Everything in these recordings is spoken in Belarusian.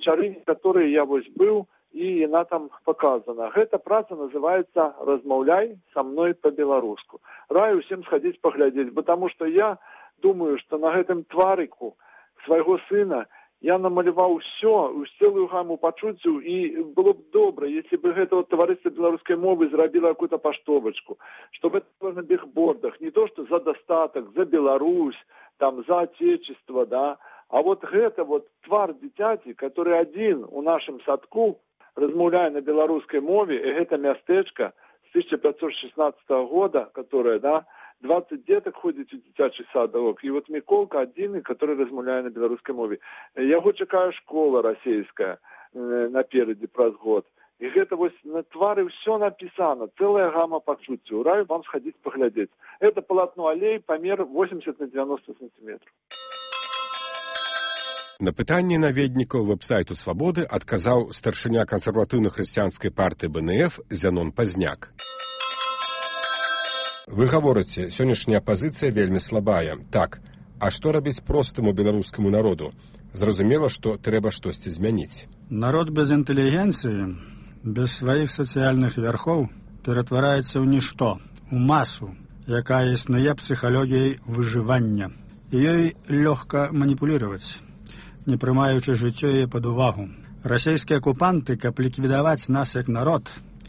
вечары, которые я вось быў, і яна там показана. Гэта праца называецца «Размаўляй са мной по-беларуску». Раю всем сходить поглядеть, потому что я думаю, что на гэтым тварыку свайго сына я намаляваў все, цэлую гаму пачуццяў, і было б добра, если бы гэта вот таварыства беларускай мовы зрабіла какую-то паштовачку, чтобы это было на бигбордах, не то, что за достаток, за Беларусь, там, за отечество, да, а вот гэта вот твар дзіцяці, который один у нашым садку размаўляе на беларускай мове, і гэта мястэчка з 1516 года, которое, да, 20 деток ходит у дзіцячий садок, и вот Миколка один, который размаўляе на беларускай мове. Яго чакае школа расейская наперадзе праз год. И гэта вось на твары все написано, целая гамма пачуццяў. Раю вам сходить поглядеть. Это полотно аллей, помер 80 на 90 сантиметров. На пытанне наведнікаў вэб-сайту «Свабоды» адказаў старшыня кансерватыўна-хрысціянскай партыі БНФ Зянон Пазняк. Вы гаворыце, сённяшняя апазіцыя вельмі слабая. Так, а што рабіць простаму беларускаму народу? Зразумела, што трэба штосьці змяніць. Народ без інтэлігенцыі, без сваіх сацыяльных вярхоў ператвараецца ў нішто, у масу, якая існуе псіхалогіяй выжывання. І ёй лёгка маніпуліраваць, не прымаючы жыццё яе пад увагу. Расійскія акупанты, каб ліквідаваць нас як народ,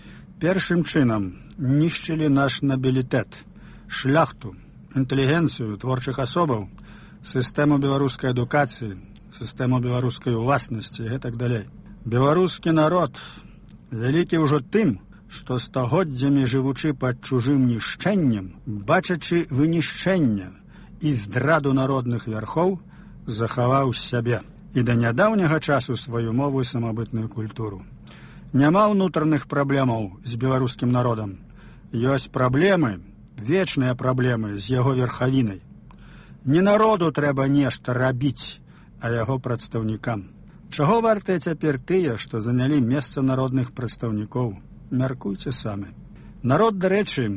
першым чынам нішчылі наш набілітэт, шляхту, інтэлігенцыю творчых асобаў, сістэму беларускай адукацыі, сістэму беларускай уласнасці і гэтак далей. Беларускі народ вялікі ўжо тым, што стагоддзямі жывучы пад чужым нішчэннем, бачачы вынішчэнне і здраду народных вярхоў, захаваў сябе і да нядаўняга часу сваю мову і самабытную культуру. Няма ўнутраных праблемаў з беларускім народам. Ёсць праблемы, вечныя праблемы з яго верхавінай. Не народу трэба нешта рабіць, а яго прадстаўнікам. Чаго вартыя цяпер тыя, што занялі месца народных прадстаўнікоў? Мяркуйце самі. Народ, дарэчы,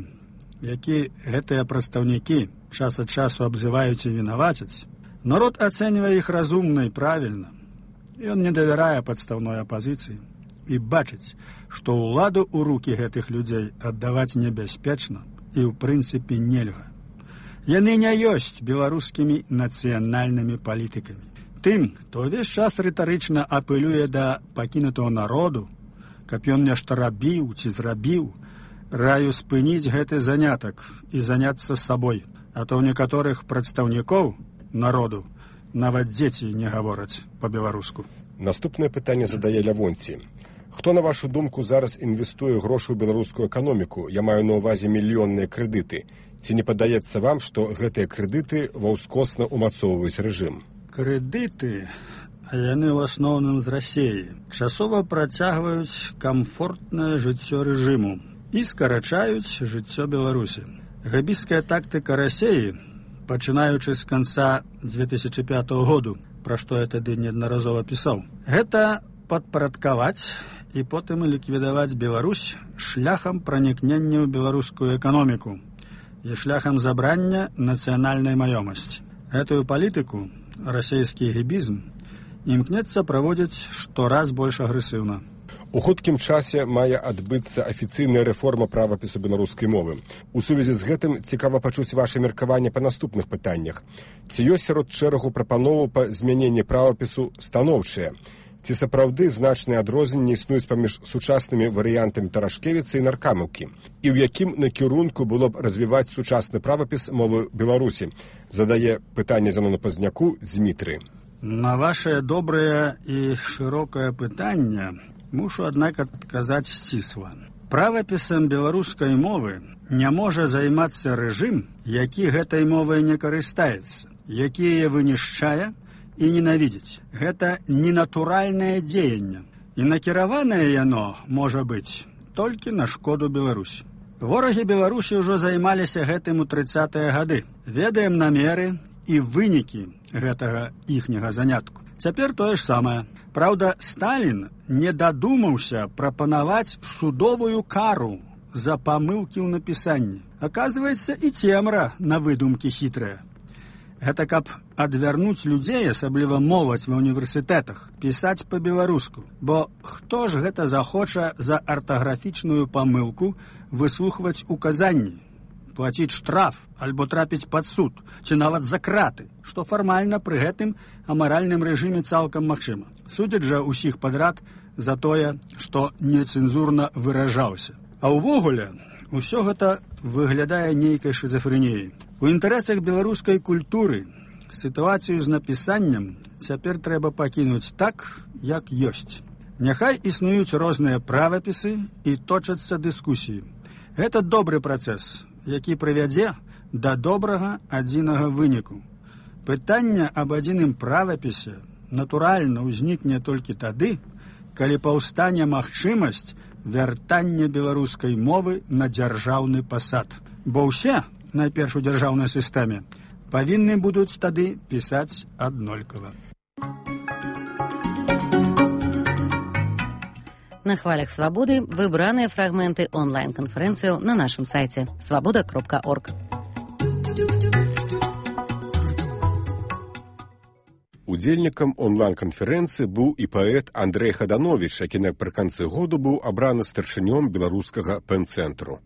які гэтыя прадстаўнікі час ад часу абзываюць і вінавацяць, народ ацэньвае іх разумна і правільна. Ён не давярае падстаўной апазіцыі і бачыць, што ўладу ў рукі гэтых людзей аддаваць небяспечна і ў прынцыпе нельга. Яны не ёсць беларускімі нацыянальнымі палітыкамі. Тым, хто ўвесь час рытарычна апелюе да пакінутого народу, каб ён нешта рабіў ці зрабіў, раю спыніць гэты занятак і заняцца сабой, а то ў некаторых прадстаўнікоў народу нават дзеці не гавораць па-беларуску. Наступнае пытанне задае Лявонці. Хто, на вашу думку, зараз інвестуе грошы ў беларускую эканоміку? Я маю на ўвазе мільённыя крэдыты. Ці не падаецца вам, што гэтыя крэдыты ваўскосна ўмацоўваюць рэжым? Крэдыты, а яны ў асноўным з Расіі, часова працягваюць камфортнае жыццё рэжыму і скарачаюць жыццё Беларусі. Габійская тактыка Расіі, пачынаючы з канца 2005 году, пра што я тады неаднаразова пісаў, гэта падпарадкаваць і потым ліквідаваць Беларусь шляхам пранікнення ў беларускую эканоміку і шляхам забрання нацыянальнай маёмасці. Гэтую палітыку расійскі гібізм імкнецца праводзіць штораз больш агрэсіўна. У хуткім часе мае адбыцца афіцыйная рэформа правапісу беларускай мовы. У сувязі з гэтым цікава пачуць ваша меркаванне па наступных пытаннях. Ці ёсць сярод шэрагу прапановаў па змяненні правапісу станоўчыя? Ці сапраўды значныя адрозненні існуюць паміж сучаснымі варыянтамі Тарашкевіца і Наркамаўкі? І ў якім накірунку было б развіваць сучасны правапіс мовы Беларусі? Задае пытанне Зянону Пазняку Дзмітрый. На вашее добрае і шырокае пытанне мушу, аднак, адказаць сцісла. Правапісам беларускай мовы не можа займацца рэжым, які гэтай мовай не карыстаецца, які яе вынішчае і ненавідзіць. Гэта ненатуральнае дзеянне, і накіраванае яно можа быць толькі на шкоду Беларусі. Ворагі Беларусі ўжо займаліся гэтым у 30-е гады. Ведаем намеры і вынікі гэтага іхняга занятку. Цяпер тое ж самае. Праўда, Сталін не дадумаўся прапанаваць судовую кару за памылкі ў напісанні. Аказваецца, і цемра на выдумкі хітрая. Гэта каб адвярнуць людзей, асабліва моладзь ва універсітэтах, пісаць па-беларуску. Бо хто ж гэта захоча за артаграфічную памылку выслухваць указанні, плаціць штраф альбо трапіць пад суд, ці нават за краты, што фармальна пры гэтым амаральным рэжыме цалкам магчыма. Судзяць жа ўсіх падрад за тое, што нецэнзурна выражаўся. А ўвогуле, усё гэта выглядае нейкай шызафрэніяй. У інтарэсах беларускай культуры сітуацыю з напісаннем цяпер трэба пакінуць так, як ёсць. Няхай існуюць розныя правапісы і точацца дыскусіі. Гэта добры працэс, які прывядзе да добрага адзінага выніку. Пытанне аб адзіным правапісе натуральна ўзнікне толькі тады, калі паўстане магчымасць вяртання беларускай мовы на дзяржаўны пасад. Бо ўсе, найперш у дзяржаўнай сістэме, павінны будуць тады пісаць аднолькава. На хвалях свабоды выбраныя фрагменты онлайн-канферэнцыяў на нашым сайце свабода.орг. Удзельнікам онлайн-канферэнцыі быў і паэт Андрэй Хадановіч, які напрыканцы году быў абраны старшынём беларускага пэн-цэнтру.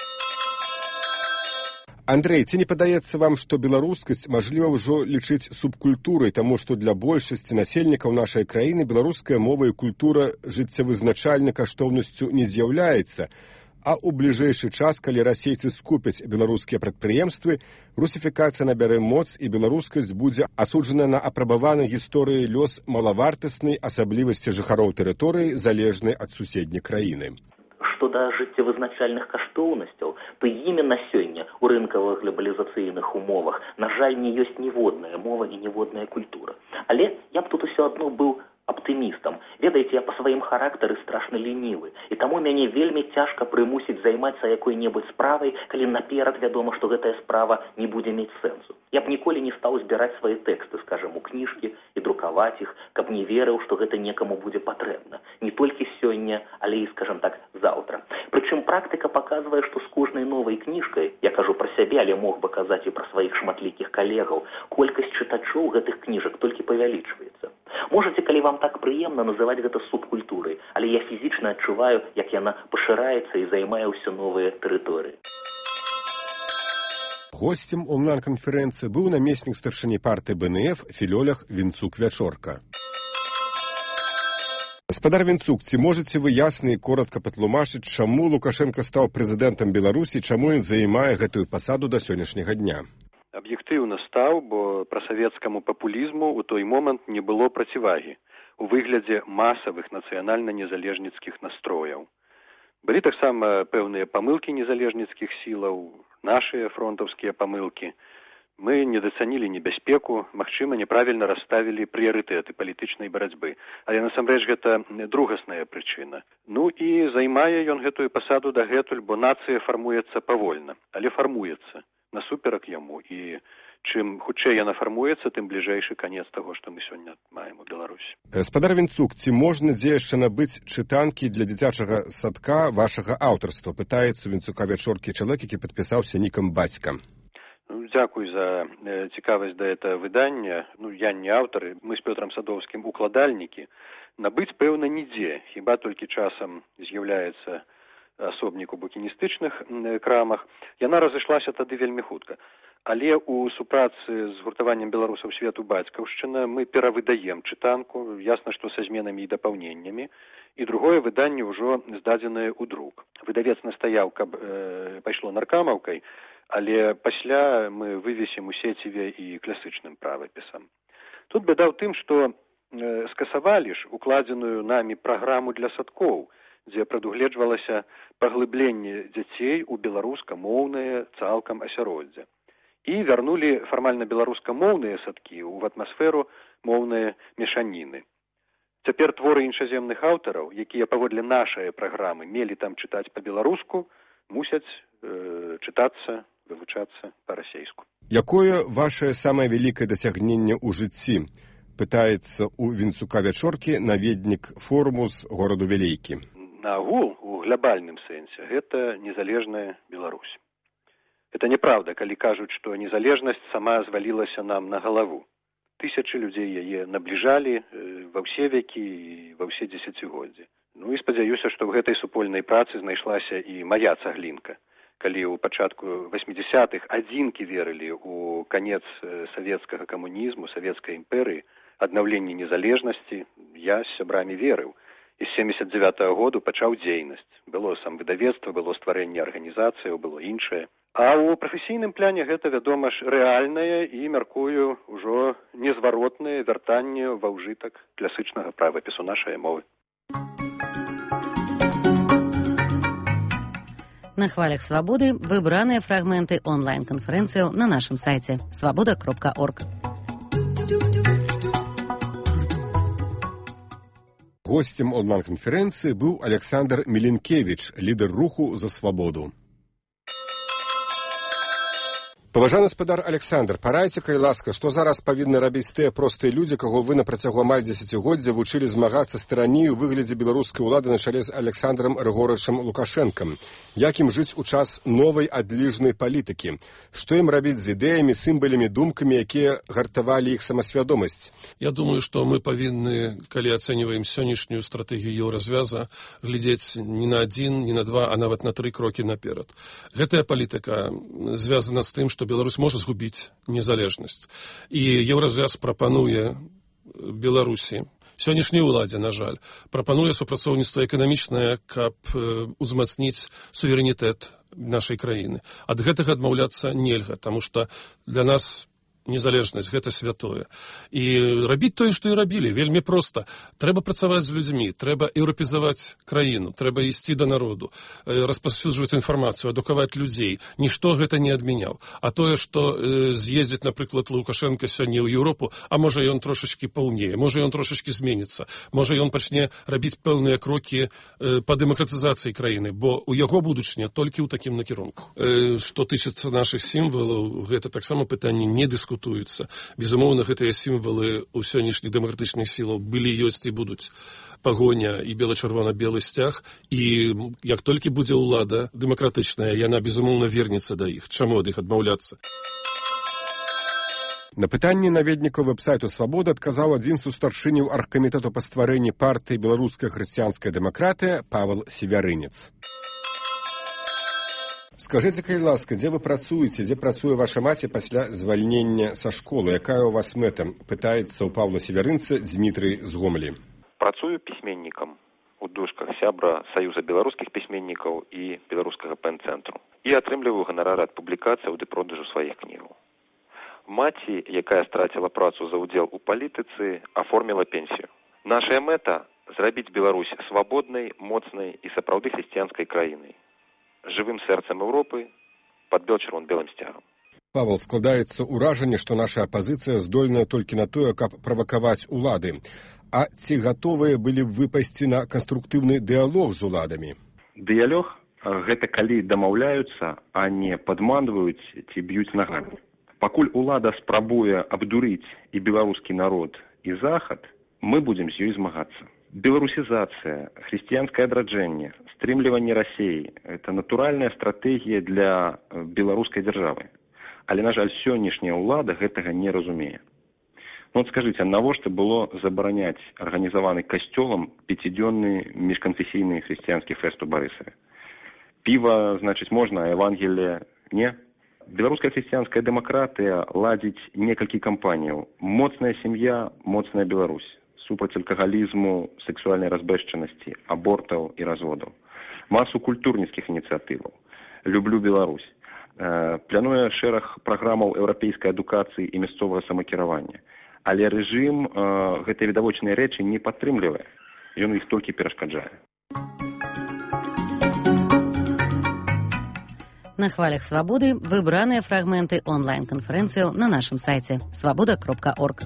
Андрэй, ці не падаецца вам, што беларускасць мажліва ўжо лічыць субкультурай, таму што для большасці насельнікаў нашай краіны беларуская мова і культура жыццявызначальнай каштоўнасцю не з'яўляецца, а ў бліжэйшы час, калі расейцы скупяць беларускія прадпрыемствы, русіфікацыя набярэ моц і беларускасць будзе асуджана на апрабаваны гісторыяй лёс малавартаснай асаблівасці жыхароў тэрыторыі, залежнай ад суседняй краіны. Што да жыццявызначальных каштоўнасцяў, то іменно сёння у рынкавых глобалізацыйных умовах, на жаль, не ёсць ніводная мова і ніводная культура. Але я б тут усё адно быў аптымістам. Ведаеце, я па сваім характары страшна лінівы, і таму мяне вельмі цяжка прымусіць займацца якой-небудзь справай, калі наперад вядома, што гэтая справа не будзе мець сэнсу. Я б ніколі не стаў збіраць свае тэксты, скажам, у кніжкі і друкаваць іх, каб не верыў, што гэта некаму будзе патрэбна. Не толькі сёння, але і, скажам так, заўтра. Прычым практыка паказвае, што з кожнай новай кніжкай, я кажу пра сябе, але мог бы казаць і пра сваіх шматлікіх калегаў, колькасць чытачоў гэтых кніжак толькі павялічваецца. Можаце, калі вам так прыемна, называць гэта субкультурай, але я фізічна адчуваю, як яна пашыраецца і займае ўсё новыя тэрыторыі. Госцем онлайн-канферэнцыі быў намеснік старшыні партыі БНФ Філёлях Вінцук-Вячорка. Гаспадар Вінцук, ці можаце вы ясна і коротка патлумачыць, чаму Лукашенка стаў прэзідэнтам Беларусі, чаму ён займае гэтую пасаду да сённяшняга дня? Аб'ектыўна стаў, бо прасавецкаму папулізму ў той момант не было процівагі у выглядзе масавых нацыянальна-незалежніцкіх настрояў. Былі таксама пэўныя памылкі незалежніцкіх сілаў, нашыя фронтаўскія памылкі. Мы недацанілі небяспеку, магчыма, няправільна расставілі прыярытэты палітычнай барацьбы. Але насамрэч гэта другасная прычына. Ну і займае ён гэтую пасаду дагэтуль, бо нацыя фармуецца павольна, але фармуецца насуперак яму. І чым хутчэй яна фармуецца, тым бліжэйшы канец таго, што мы сёння маем у Беларусі. Гаспадар Вінцук, ці можна дзе яшчэ набыць чытанкі для дзіцячага садка вашага аўтарства? Пытаецца Вінцука-Вячоркі чалавек, які падпісаўся нікам бацька. Дзякуй за цікавасць да этого выдання. Я не аўтар, мы з Пётрам Садоўскім укладальнікі. Набыць, пэўна, нідзе, хіба толькі часам з'яўляецца асобнік у букіністычных крамах. Яна разышлася тады вельмі хутка. Але ў супрацы з гуртаваннем беларусаў свету бацькаўшчына мы перавыдаем чытанку, ясна, што са зменамі і дапаўненнямі, і другое выданне ўжо здадзенае ў друк. Выдавец настаяў, каб пайшло наркамаўкай, але пасля мы вывесім у сеціве і класычным правапісам. Тут бяда ў тым, што скасавалі ж укладзеную намі праграму для садкоў, дзе прадугледжвалася паглыбленне дзяцей у беларускамоўнае цалкам асяроддзе. І вярнулі фармальна беларускамоўныя садкі ў атмасферу моўныя мешаніны. Цяпер творы іншаземных аўтараў, якія паводле нашай праграмы мелі там чытаць па-беларуску, мусяць чытацца, вывучацца па-расейску. Якое вашае самае вялікае дасягненне ў жыцці? Пытаецца у Вінцука-Вячоркі наведнік форуму з гораду Вялейкі. Нагул, у глобальным сэнсе, гэта незалежная Беларусь. Это неправда, калі кажуць, што незалежнасць сама звалілася нам на галаву. Тысячы людзей яе набліжалі ва ўсе векі і ва ўсе дзесяцігоддзі. Ну і спадзяюся, што ў гэтай супольнай працы знайшлася і мая цаглінка. Калі ў пачатку 80-х адзінкі верылі ў канец савецкага камунізму, савецкай імперыі, аднаўленне незалежнасці, я з сябрамі верыў. І з 79-го году пачаў дзейнасць. Было самвыдавецтва, было стварэнне арганізацыяў, было іншае. А ў прафесійным пляне гэта, вядома ж, рэальнае і, мяркую, ужо незваротнае вяртанне ва ўжытак класычнага правапісу нашай мовы. На хвалях свабоды выбраныя фрагменты онлайн-канферэнцыяў на нашым сайце свабода.орг. Гостем онлайн-канферэнцыі быў Александр Міленкевіч, лідар руху за свабоду. Паважаны спадар Александр, парайце, калі ласка, што зараз павінны рабіць тыя простыя людзі, каго вы на працягу амаль дзесяцігоддзя вучылі змагацца з тыраніяй у выглядзе беларускай улады на чале з Александром Рыгорычем Лукашэнкам? Як ім жыць у час новай адліжнай палітыкі? Што ім рабіць з ідэямі, сімвалямі, думкамі, якія гартавалі іх самасвядомасць? Я думаю, што мы павінны, калі ацэньваем сённяшнюю стратэгію еўразвяза, глядзець не на адзін, не на два, а нават на 3 крокі наперад. Гэтая палітыка звязана з тым, што Беларусь можа згубіць незалежнасць. І еўразвяз прапануе Беларусі, сённяшняй уладзе, на жаль, прапануе супрацоўніцтва эканамічнае, каб узмацніць суверэнітэт нашай краіны. Ад гэтага адмаўляцца нельга, таму што для нас незалежнасць гэта святое. І рабіць тое, што і рабілі, вельмі проста. Трэба працаваць з людзьмі, трэба еўрапезаваць краіну, трэба ісці да народу, распаўсюджваць інфармацыю, адукаваць людзей. Нішто гэта не адмяняў. А тое, што з'ездзіць, напрыклад, Лукашенко сёння ў Еўропу, а можа ён трошачкі паўнее, можа ён трошачкі зменіцца, можа ён пачне рабіць пэўныя крокі па дэмакратызацыі краіны, бо у яго будучыня толькі ў такім накірунку. Што тычыцца нашых сімвалаў, гэта таксама пытанне не дыскутуецца. Безумоўна, гэтыя сімвалы ў сённяшніх дэмакратычных сілаў былі, ёсць і будуць. Пагоня і бела-чырвона-белы сцяг, і як толькі будзе ўлада дэмакратычная, яна, безумоўна, вернецца да іх. Чаму ад іх адмаўляцца? На пытанне наведнікаў вэб-сайту «Свабода» адказаў адзін з старшыняў аргкамітэту па стварэнні партыі «Беларуская хрысціянская дэмакратыя» Павел Севярынец. Скажыце, калі ласка, дзе вы працуеце, дзе працуе ваша маці пасля звальнення са школы? Якая у вас мэта? Пытаецца ў Павла Севярынца Дмітрый з Гомелі. Працую пісьменнікам у дужках сябра Саюза беларускіх пісьменнікаў і беларускага пэн-цэнтру. І атрымліваю ганарары ад публікацыяў ды продажу сваіх кнігаў. Маці, якая страціла працу за ўдзел у палітыцы, аформіла пенсію. Нашая мэта – зрабіць Беларусь свабоднай, моцнай і сапраўды хрысціянскай краінай. Жывым сэрцам Еўропы пад бело-чырвона-белым сцягам. Павел, складаецца ўражанне, што наша апазіцыя здольная толькі на тое, каб правакаваць улады. А ці гатовыя былі б вы пайсці на канструктыўны дыялог з уладамі? Дыялог – гэта калі дамаўляюцца, а не падманваюць ці б'юць нагамі. Пакуль улада спрабуе абдурыць і беларускі народ, і захад, мы будзем з ёй змагацца. Беларусізацыя, хрысціянскае адраджэнне, стрымліванне Расіі – это натуральная стратэгія для беларускай дзяржавы. Але, на жаль, сённяшняя ўлада гэтага не разумее. Ну, от скажыце, навошта было забараняць арганізаваны касцёлам 5-дзённы міжканфесійны хрысціянскі фэст у Барысаве? Піва, значыць, можна, а Евангелие – не? Беларуская хрысціянская дэмакратыя ладзіць некалькі кампаніяў. Моцная сям'я, моцная Беларусь. Супраць алкагалізму, сексуальнай разбэшчанасці, абортаў і разводаў. Масу культурніцкіх ініцыятываў. Люблю Беларусь. Плануе шэраг праграмаў еўрапейскай адукацыі і мясцовага самакіравання. Але рэжым гэтыя відавочныя рэчы не падтрымлівае. Ён іх толькі перашкаджае. На хвалях свабоды выбраныя фрагменты онлайн-канферэнцыяў на нашым сайце свабода.орг.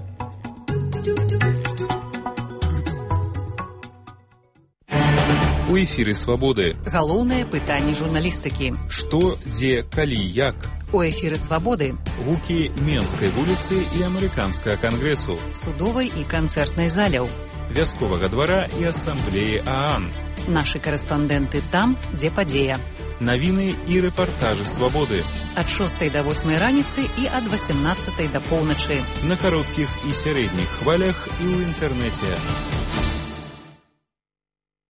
У эфіры «Свабоды». Галоўнае пытанне журналістыкі. Што, дзе, калі, як? У эфіры «Свабоды». Гукі Менскай вуліцы і Амерыканскага кангрэсу. Судовай і канцэртнай заляў. Вясковага двара і асамблеі ААН. Нашы карэспандэнты там, дзе падзея. Навіны і рэпартажы свабоды. Ад 6 до 8 раніцы і ад 18 до поўначы. На кароткіх і сярэдніх хвалях і ў інтэрнэце.